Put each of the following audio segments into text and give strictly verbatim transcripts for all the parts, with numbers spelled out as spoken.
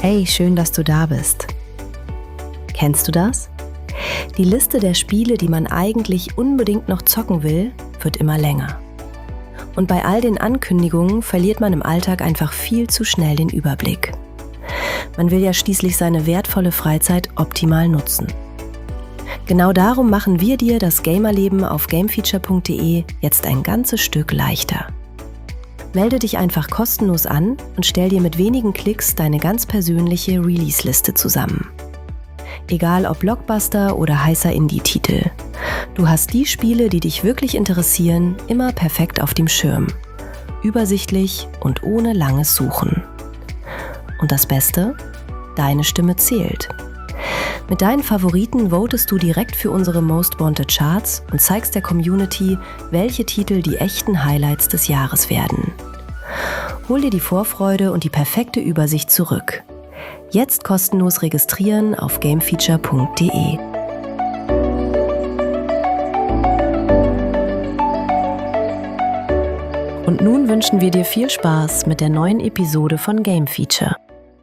Hey, schön, dass du da bist. Kennst du das? Die Liste der Spiele, die man eigentlich unbedingt noch zocken will, wird immer länger. Und bei all den Ankündigungen verliert man im Alltag einfach viel zu schnell den Überblick. Man will ja schließlich seine wertvolle Freizeit optimal nutzen. Genau darum machen wir dir das Gamerleben auf gamefeature punkt de jetzt ein ganzes Stück leichter. Melde dich einfach kostenlos an und stell dir mit wenigen Klicks deine ganz persönliche Release-Liste zusammen. Egal ob Blockbuster oder heißer Indie-Titel. Du hast die Spiele, die dich wirklich interessieren, immer perfekt auf dem Schirm. Übersichtlich und ohne langes Suchen. Und das Beste? Deine Stimme zählt. Mit deinen Favoriten votest du direkt für unsere Most Wanted Charts und zeigst der Community, welche Titel die echten Highlights des Jahres werden. Hol dir die Vorfreude und die perfekte Übersicht zurück. Jetzt kostenlos registrieren auf gamefeature punkt de. Und nun wünschen wir dir viel Spaß mit der neuen Episode von Game Feature.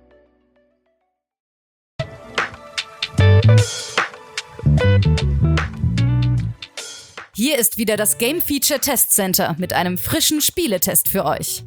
Hier ist wieder das Game Feature Test Center mit einem frischen Spieletest für euch.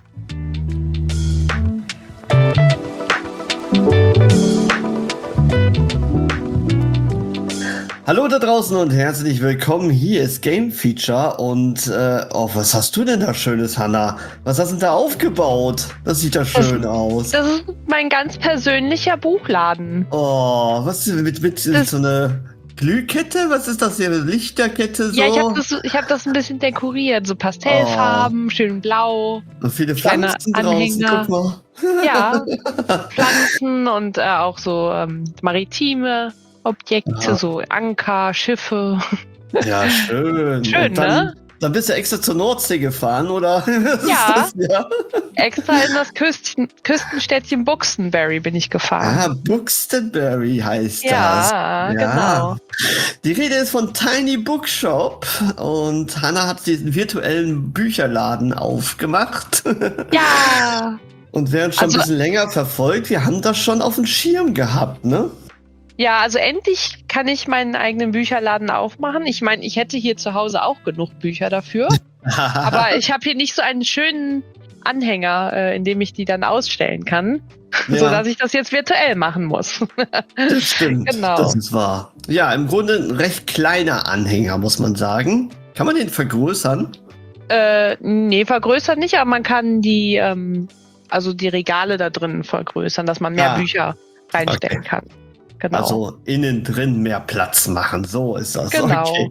Hallo da draußen und herzlich willkommen. Hier ist Game Feature und äh, oh, was hast du denn da Schönes, Hanna? Was hast du denn da aufgebaut? Das sieht ja schön das, aus. Das ist mein ganz persönlicher Buchladen. Oh, was mit, mit das, so eine Glühkette? Was ist das hier? Eine Lichterkette? So? Ja, ich habe das, ich hab das ein bisschen dekoriert. So Pastellfarben, oh. Schön blau. Und viele Pflanzen draußen, guck mal. Ja, Pflanzen und äh, auch so ähm, maritime Objekte, ja. So Anker, Schiffe. Ja, schön. Schön, und dann, ne? Dann bist du extra zur Nordsee gefahren, oder? Ja, das, ja? Extra in das Küsten, Küstenstädtchen Buxtonbury bin ich gefahren. Ah, Buxtonbury heißt ja, das. Ja, genau. Die Rede ist von Tiny Bookshop und Hanna hat diesen virtuellen Bücherladen aufgemacht. Ja. Und wer uns schon also, ein bisschen länger verfolgt, wir haben das schon auf dem Schirm gehabt, ne? Ja, also endlich kann ich meinen eigenen Bücherladen aufmachen. Ich meine, ich hätte hier zu Hause auch genug Bücher dafür. Aber ich habe hier nicht so einen schönen Anhänger, äh, in dem ich die dann ausstellen kann. Ja. Sodass ich das jetzt virtuell machen muss. Das stimmt, genau. Das ist wahr. Ja, im Grunde ein recht kleiner Anhänger, muss man sagen. Kann man den vergrößern? Äh, nee, vergrößern nicht, aber man kann die, ähm, also die Regale da drin vergrößern, dass man mehr ja. Bücher reinstellen okay. kann. Genau. Also innen drin mehr Platz machen, so ist das. Genau. Okay.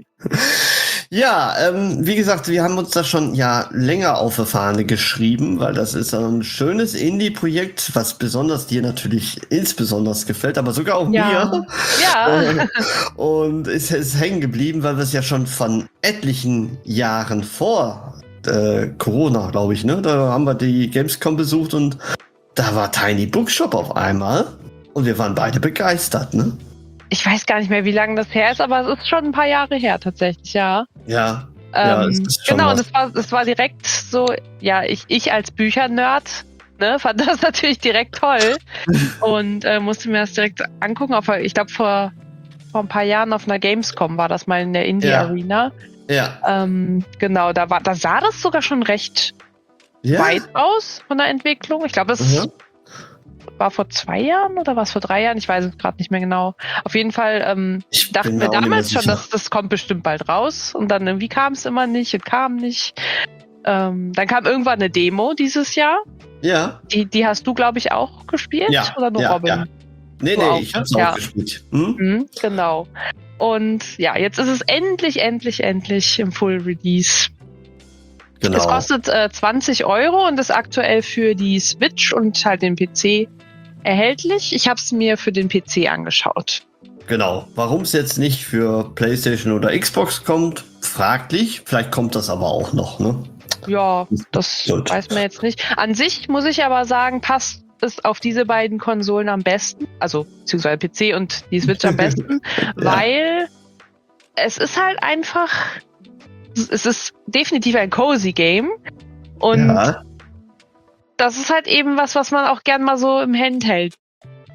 Ja, ähm, wie gesagt, wir haben uns das schon ja länger auf die Fahne geschrieben, weil das ist ein schönes Indie-Projekt, was besonders dir natürlich insbesondere gefällt, aber sogar auch ja. mir. Ja. Und es ist hängen geblieben, weil wir es ja schon von etlichen Jahren vor äh, Corona, glaube ich, ne, da haben wir die Gamescom besucht und da war Tiny Bookshop auf einmal. Und wir waren beide begeistert, ne? Ich weiß gar nicht mehr, wie lange das her ist, aber es ist schon ein paar Jahre her tatsächlich, ja. Ja, ähm, ja es ist schon genau, was. und es war, es war direkt so, ja, ich, ich als Büchernerd, ne, fand das natürlich direkt toll und äh, musste mir das direkt angucken. Auf, ich glaube, vor, vor ein paar Jahren auf einer Gamescom war das mal in der Indie-Arena. Ja. Ähm, genau, da, war, da sah das sogar schon recht ja. weit aus von der Entwicklung. Ich glaube, das mhm. war vor zwei Jahren oder war es vor drei Jahren? Ich weiß es gerade nicht mehr genau. Auf jeden Fall ähm, dachten wir damals schon, dass das kommt bestimmt bald raus. Und dann irgendwie kam es immer nicht und kam nicht. Ähm, dann kam irgendwann eine Demo dieses Jahr. Ja. Die, die hast du, glaube ich, auch gespielt? Ja. Oder nur ja, Robin? Ja. Nee, du nee, auch, ich hab's ja. auch gespielt. Hm? Mhm, genau. Und ja, jetzt ist es endlich, endlich, endlich im Full Release. Genau. Es kostet äh, zwanzig Euro und ist aktuell für die Switch und halt den P C erhältlich. Ich habe es mir für den P C angeschaut. Genau. Warum es jetzt nicht für PlayStation oder Xbox kommt, fraglich. Vielleicht kommt das aber auch noch, ne? Ja, das Gut. weiß man jetzt nicht. An sich muss ich aber sagen, passt es auf diese beiden Konsolen am besten. Also, beziehungsweise P C und die Switch am besten. ja. Weil es ist halt einfach, es ist definitiv ein cozy Game. Und ja. das ist halt eben was, was man auch gern mal so im Handheld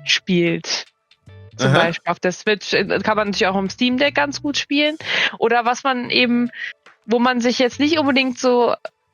spielt. Zum Aha. Beispiel auf der Switch kann man natürlich auch im Steam Deck ganz gut spielen. Oder was man eben, wo man sich jetzt nicht unbedingt so,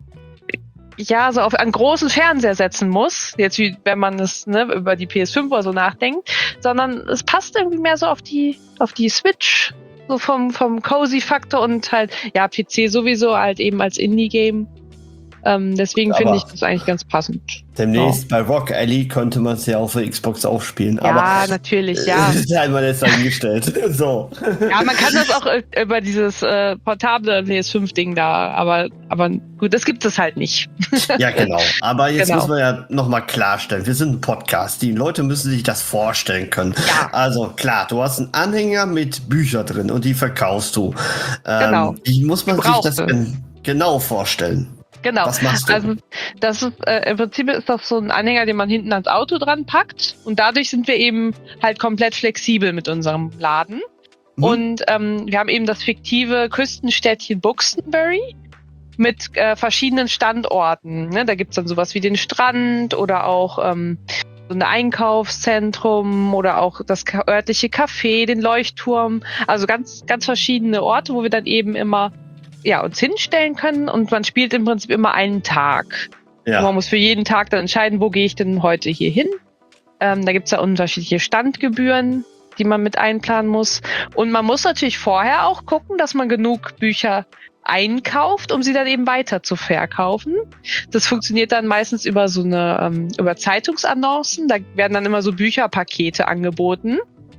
ja, so auf einen großen Fernseher setzen muss, jetzt wie wenn man es ne, über die P S fünf oder so nachdenkt, sondern es passt irgendwie mehr so auf die, auf die Switch, so vom, vom Cozy-Faktor und halt, ja, P C sowieso halt eben als Indie-Game. Ähm, deswegen finde ich das eigentlich ganz passend. Demnächst so. bei Rock Alley könnte man es ja auf der Xbox auch spielen. Ja, aber natürlich, ja. Das ist einmal jetzt dahingestellt. So. Ja, man kann das auch äh, über dieses äh, portable P S fünf Ding da, aber, aber gut, das gibt es halt nicht. Ja, genau. Aber jetzt Genau. muss man ja nochmal klarstellen, wir sind ein Podcast, die Leute müssen sich das vorstellen können. Ja. Also klar, du hast einen Anhänger mit Büchern drin und die verkaufst du. Ähm, Genau. Wie muss man Gebrauchte. sich das gen genau vorstellen? Genau. Was machst du? Also das ist, äh, im Prinzip ist das so ein Anhänger, den man hinten ans Auto dran packt. Und dadurch sind wir eben halt komplett flexibel mit unserem Laden. Mhm. Und ähm, wir haben eben das fiktive Küstenstädtchen Buxtonbury mit äh, verschiedenen Standorten. Ne? Da gibt's dann sowas wie den Strand oder auch ähm, so ein Einkaufszentrum oder auch das ka- örtliche Café, den Leuchtturm. Also ganz, ganz verschiedene Orte, wo wir dann eben immer ja, uns hinstellen können und man spielt im Prinzip immer einen Tag. Ja. Man muss für jeden Tag dann entscheiden, wo gehe ich denn heute hier hin. Ähm, da gibt's ja unterschiedliche Standgebühren, die man mit einplanen muss. Und man muss natürlich vorher auch gucken, dass man genug Bücher einkauft, um sie dann eben weiter zu verkaufen. Das funktioniert dann meistens über so eine, ähm, über Zeitungsannoncen. Da werden dann immer so Bücherpakete angeboten.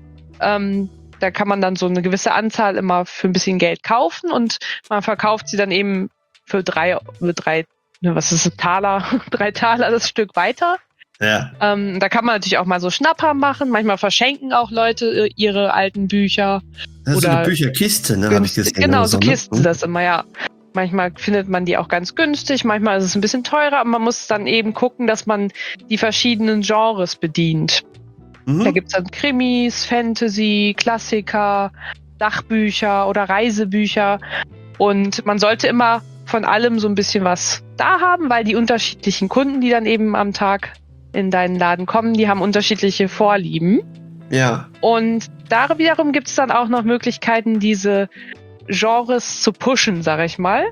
Ähm, Da kann man dann so eine gewisse Anzahl immer für ein bisschen Geld kaufen und man verkauft sie dann eben für drei, für drei, ne, was ist das, Taler, drei Taler das Stück weiter. Ja. Ähm, da kann man natürlich auch mal so Schnapper machen. Manchmal verschenken auch Leute äh, ihre alten Bücher. Das ist so Oder eine Bücherkiste, ne? Hab ich Günst- gesehen. Genau, oder so ne? Kisten das immer, ja. Manchmal findet man die auch ganz günstig, manchmal ist es ein bisschen teurer, aber man muss dann eben gucken, dass man die verschiedenen Genres bedient. Mhm. Da gibt's dann Krimis, Fantasy, Klassiker, Sachbücher oder Reisebücher. Und man sollte immer von allem so ein bisschen was da haben, weil die unterschiedlichen Kunden, die dann eben am Tag in deinen Laden kommen, die haben unterschiedliche Vorlieben. Ja. Und da wiederum gibt's dann auch noch Möglichkeiten, diese Genres zu pushen, sag ich mal.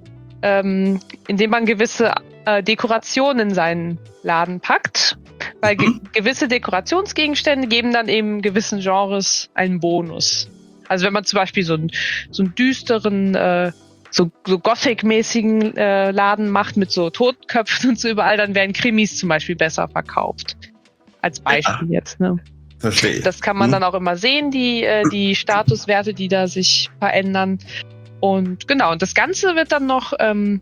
Ähm, indem man gewisse äh, Dekorationen in seinen Laden packt. Weil ge- gewisse Dekorationsgegenstände geben dann eben gewissen Genres einen Bonus. Also wenn man zum Beispiel so einen, so einen düsteren, äh, so, so Gothic-mäßigen äh, Laden macht mit so Totenköpfen und so überall, dann werden Krimis zum Beispiel besser verkauft. Als Beispiel Ja. jetzt, ne? Verstehe. Das kann man Hm. dann auch immer sehen, die, äh, die Statuswerte, die da sich verändern. Und genau, und das Ganze wird dann noch ähm,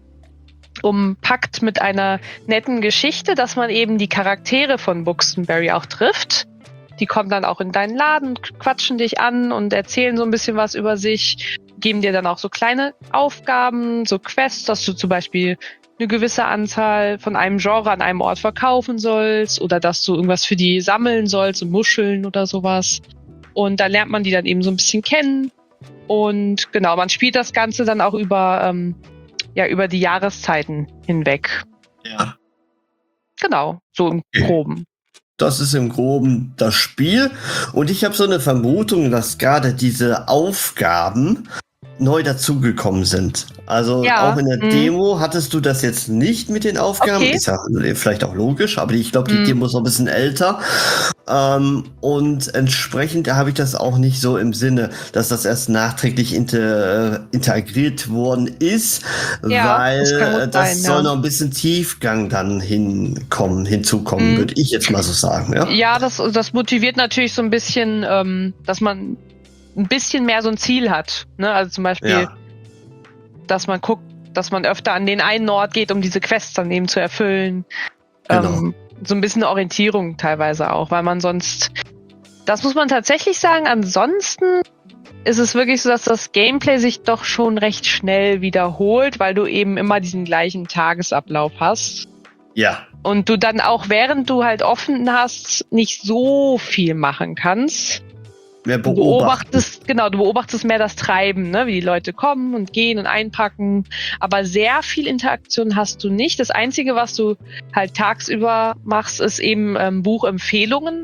umpackt mit einer netten Geschichte, dass man eben die Charaktere von Buxtonbury auch trifft. Die kommen dann auch in deinen Laden, quatschen dich an und erzählen so ein bisschen was über sich, geben dir dann auch so kleine Aufgaben, so Quests, dass du zum Beispiel eine gewisse Anzahl von einem Genre an einem Ort verkaufen sollst oder dass du irgendwas für die sammeln sollst, so Muscheln oder sowas. Und da lernt man die dann eben so ein bisschen kennen. Und genau, man spielt das Ganze dann auch über, ähm, ja, über die Jahreszeiten hinweg. Ja. Genau, so im Groben. Das ist im Groben das Spiel. Und ich habe so eine Vermutung, dass gerade diese Aufgaben neu dazugekommen sind. Also Ja, auch in der mhm. Demo hattest du das jetzt nicht mit den Aufgaben. Okay. Ist ja vielleicht auch logisch, aber ich glaube, die Mhm. Demo ist noch ein bisschen älter. Ähm, und entsprechend habe ich das auch nicht so im Sinne, dass das erst nachträglich inter, integriert worden ist, Ja, weil das kann gut äh, das sein, soll ja. noch ein bisschen Tiefgang dann hinkommen, hinzukommen, Mhm. würde ich jetzt mal so sagen. Ja, Ja, das, das motiviert natürlich so ein bisschen, ähm, dass man ein bisschen mehr so ein Ziel hat. Ne? Also zum Beispiel, Ja. dass man guckt, dass man öfter an den einen Ort geht, um diese Quests dann eben zu erfüllen. Genau. Ähm, so ein bisschen eine Orientierung teilweise auch, weil man sonst, das muss man tatsächlich sagen, ansonsten ist es wirklich so, dass das Gameplay sich doch schon recht schnell wiederholt, weil du eben immer diesen gleichen Tagesablauf hast. Ja. Und du dann auch, während du halt offen hast, nicht so viel machen kannst. Mehr Du beobachten. beobachtest, genau, du beobachtest mehr das Treiben, ne, wie die Leute kommen und gehen und einpacken. Aber sehr viel Interaktion hast du nicht. Das Einzige, was du halt tagsüber machst, ist eben ähm, Buchempfehlungen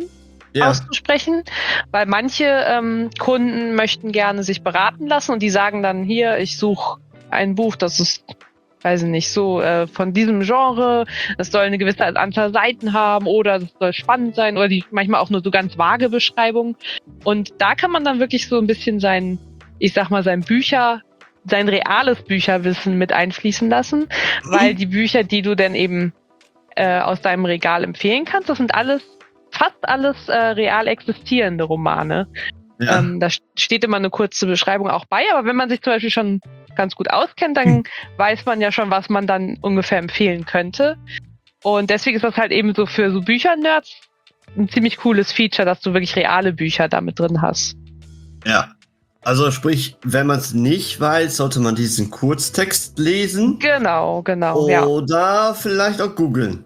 ja. auszusprechen, weil manche ähm, Kunden möchten gerne sich beraten lassen und die sagen dann, hier, ich suche ein Buch, das ist, weiß ich nicht, so äh, von diesem Genre, das soll eine gewisse Anzahl Seiten haben oder es soll spannend sein oder die manchmal auch nur so ganz vage Beschreibungen. Und da kann man dann wirklich so ein bisschen sein, ich sag mal, sein Bücher, sein reales Bücherwissen mit einfließen lassen, mhm. weil die Bücher, die du dann eben äh, aus deinem Regal empfehlen kannst, das sind alles, fast alles äh, real existierende Romane. Ja. Ähm, da steht immer eine kurze Beschreibung auch bei, aber wenn man sich zum Beispiel schon ganz gut auskennt, dann hm. weiß man ja schon, was man dann ungefähr empfehlen könnte. Und deswegen ist das halt eben so für so Bücher-Nerds ein ziemlich cooles Feature, dass du wirklich reale Bücher damit drin hast. Ja. Also sprich, wenn man es nicht weiß, sollte man diesen Kurztext lesen. Genau, genau. Oder ja. vielleicht auch googeln.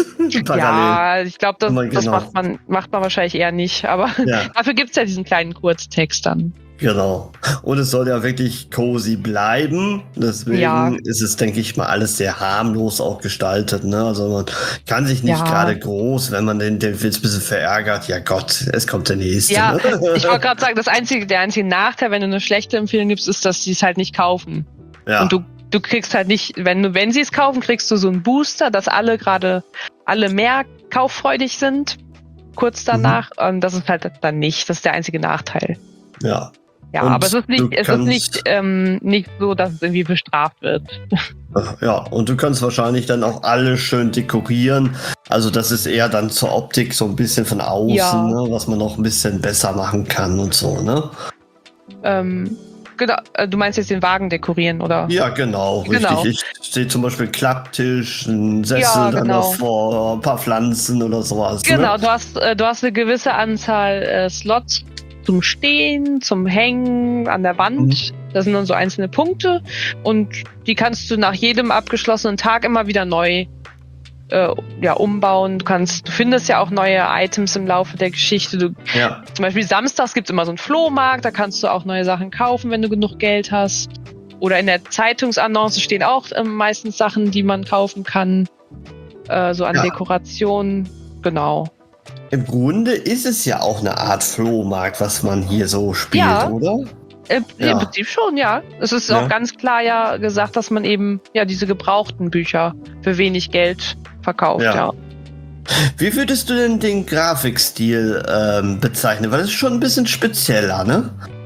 Ja, ich glaube, das, genau. das macht man, macht man wahrscheinlich eher nicht. Aber ja. dafür gibt es ja diesen kleinen Kurztext dann. Genau. Und es soll ja wirklich cozy bleiben. Deswegen ja. ist es, denke ich mal, alles sehr harmlos auch gestaltet. Ne? Also man kann sich nicht ja. gerade groß, wenn man den, den Witz ein bisschen verärgert. Ja Gott, es kommt der nächste. Ja, ne? Ich wollte gerade sagen, das einzige, der einzige Nachteil, wenn du eine schlechte Empfehlung gibst, ist, dass sie es halt nicht kaufen. Ja. Und du, du kriegst halt nicht, wenn du, wenn sie es kaufen, kriegst du so einen Booster, dass alle gerade, alle mehr kauffreudig sind, kurz danach. Mhm. Und das ist halt dann nicht. Das ist der einzige Nachteil. Ja. Ja, und aber es ist nicht, es ist nicht, ähm, nicht so, dass es irgendwie bestraft wird. Ja, und du kannst wahrscheinlich dann auch alles schön dekorieren. Also das ist eher dann zur Optik so ein bisschen von außen, ja. ne, was man noch ein bisschen besser machen kann und so, ne? Ähm, genau, du meinst jetzt den Wagen dekorieren, oder? Ja, genau, genau. richtig. Ich sehe zum Beispiel einen Klapptisch, einen Sessel ja, dann genau. davor, ein paar Pflanzen oder sowas. Genau, ne? du hast, äh, du hast eine gewisse Anzahl äh, Slots zum Stehen, zum Hängen an der Wand. Mhm. Das sind dann so einzelne Punkte und die kannst du nach jedem abgeschlossenen Tag immer wieder neu äh, ja, umbauen. Du kannst, du findest ja auch neue Items im Laufe der Geschichte. Du, ja. Zum Beispiel samstags gibt es immer so einen Flohmarkt, da kannst du auch neue Sachen kaufen, wenn du genug Geld hast. Oder in der Zeitungsannonce stehen auch äh, meistens Sachen, die man kaufen kann, äh, so an ja. Dekorationen. Genau. Im Grunde ist es ja auch eine Art Flohmarkt, was man hier so spielt, ja, oder? Im, ja. Im Prinzip schon, ja. Es ist ja. auch ganz klar ja gesagt, dass man eben ja diese gebrauchten Bücher für wenig Geld verkauft, ja. ja. Wie würdest du denn den Grafikstil ähm, bezeichnen? Weil das ist schon ein bisschen spezieller, ne?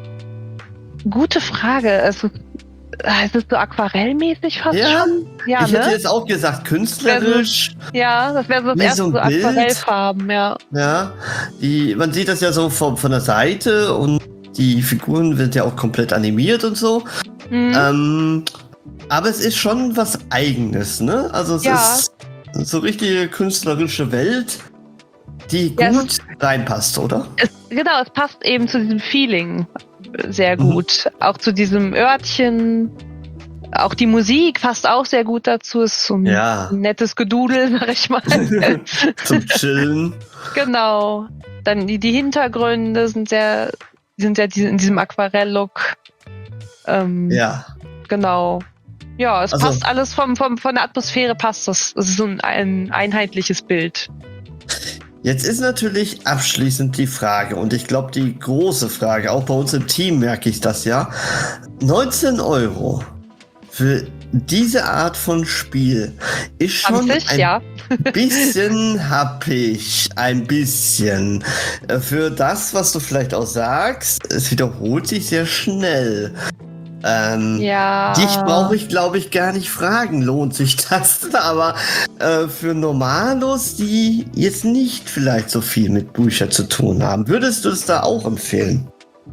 Gute Frage. Es ist, es ist so aquarellmäßig fast ja. schon. Ja, ich ne? hätte jetzt auch gesagt, künstlerisch. So, ja, das wäre so das erste, so, so Aquarellfarben, ja. Ja, die, man sieht das ja so von, von der Seite und die Figuren sind ja auch komplett animiert und so. Mhm. Ähm, aber es ist schon was Eigenes, ne? Also es ja. ist so richtige künstlerische Welt, die ja, gut es, reinpasst, oder? Es, genau, es passt eben zu diesem Feeling sehr gut. Mhm. Auch zu diesem Örtchen. Auch die Musik passt auch sehr gut dazu. Es ist so ein ja. nettes Gedudel, sag ich mal. Zum Chillen. Genau. Dann die, die Hintergründe sind sehr, sind ja in diesem Aquarell-Look. Ähm, ja. Genau. Ja, es also, passt alles vom, vom, von der Atmosphäre passt das. Es ist so ein, ein einheitliches Bild. Jetzt ist natürlich abschließend die Frage, und ich glaube die große Frage, auch bei uns im Team merke ich das ja, neunzehn Euro für diese Art von Spiel ist schon zwanzig, ein ja. bisschen happig, ein bisschen. Für das, was du vielleicht auch sagst, es wiederholt sich sehr schnell. Ähm, ja. Dich brauche ich, glaube ich, gar nicht fragen, lohnt sich das? Aber äh, für Normalos, die jetzt nicht vielleicht so viel mit Büchern zu tun haben, würdest du es da auch empfehlen?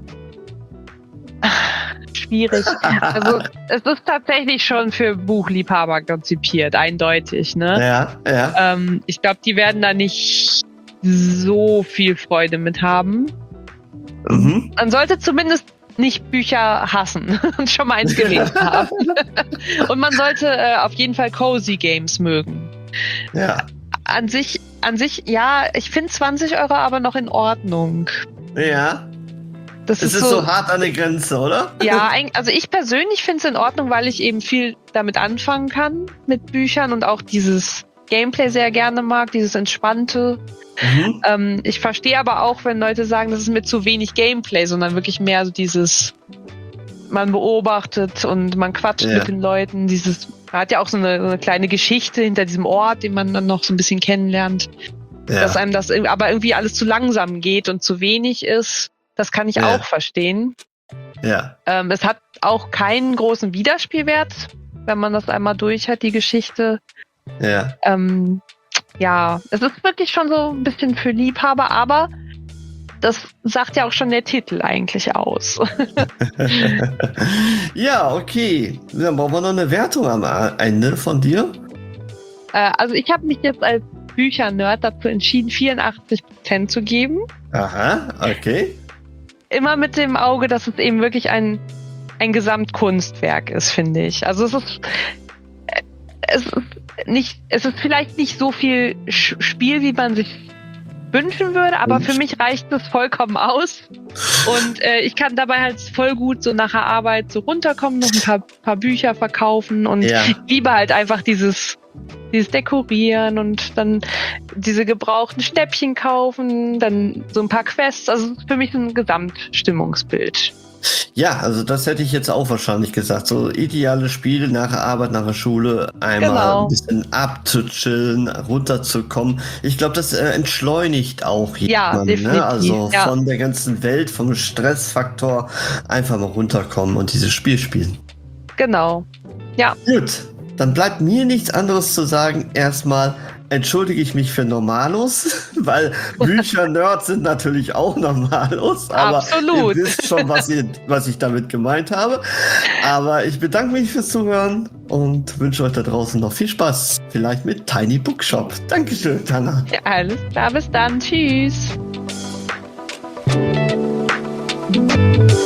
Schwierig. Also es ist tatsächlich schon für Buchliebhaber konzipiert, eindeutig, ne? Ja, ja. Ähm, ich glaube, die werden da nicht so viel Freude mit haben. Mhm. Man sollte zumindest nicht Bücher hassen und schon mal eins gelesen haben. Und man sollte äh, auf jeden Fall Cozy Games mögen. Ja. An sich, an sich, ja, ich finde zwanzig Euro aber noch in Ordnung. Ja. Das es ist, ist so, so hart an der Grenze, oder? Ja, also ich persönlich finde es in Ordnung, weil ich eben viel damit anfangen kann, mit Büchern und auch dieses, Gameplay sehr gerne mag, dieses Entspannte. Mhm. Ähm, ich verstehe aber auch, wenn Leute sagen, das ist mit zu wenig Gameplay, sondern wirklich mehr so dieses, man beobachtet und man quatscht ja. mit den Leuten. Dieses, man hat ja auch so eine, so eine kleine Geschichte hinter diesem Ort, den man dann noch so ein bisschen kennenlernt. Ja. Dass einem das aber irgendwie alles zu langsam geht und zu wenig ist, das kann ich ja. auch verstehen. Ja. Ähm, es hat auch keinen großen Wiederspielwert, wenn man das einmal durch hat, die Geschichte. Ja. Ähm, ja, es ist wirklich schon so ein bisschen für Liebhaber, aber das sagt ja auch schon der Titel eigentlich aus. Ja, okay. Dann brauchen wir noch eine Wertung am Ende von dir. Äh, also ich habe mich jetzt als Bücher-Nerd dazu entschieden, vierundachtzig Prozent zu geben. Aha, okay. Immer mit dem Auge, dass es eben wirklich ein, ein Gesamtkunstwerk ist, finde ich. Also es ist, es ist nicht, es ist vielleicht nicht so viel Spiel, wie man sich wünschen würde, aber für mich reicht es vollkommen aus. Und äh, ich kann dabei halt voll gut so nach der Arbeit so runterkommen, noch ein paar, paar Bücher verkaufen und ja. ich liebe halt einfach dieses, dieses Dekorieren und dann diese gebrauchten Schnäppchen kaufen, dann so ein paar Quests. Also es ist für mich ein Gesamtstimmungsbild. Ja, also das hätte ich jetzt auch wahrscheinlich gesagt. So ideale Spiele nach der Arbeit, nach der Schule, einmal genau. ein bisschen abzuchillen, runterzukommen. Ich glaube, das äh, entschleunigt auch jemanden. Ja, definitiv. Ne? Also ja. von der ganzen Welt, vom Stressfaktor einfach mal runterkommen und dieses Spiel spielen. Genau, ja. Gut, dann bleibt mir nichts anderes zu sagen. Erstmal entschuldige ich mich für Normalos, weil Bücher-Nerds sind natürlich auch Normalos. Aber absolut. Ihr wisst schon, was, ihr, was ich damit gemeint habe. Aber ich bedanke mich fürs Zuhören und wünsche euch da draußen noch viel Spaß. Vielleicht mit Tiny Bookshop. Dankeschön, Tana. Ja, alles klar, bis dann. Tschüss.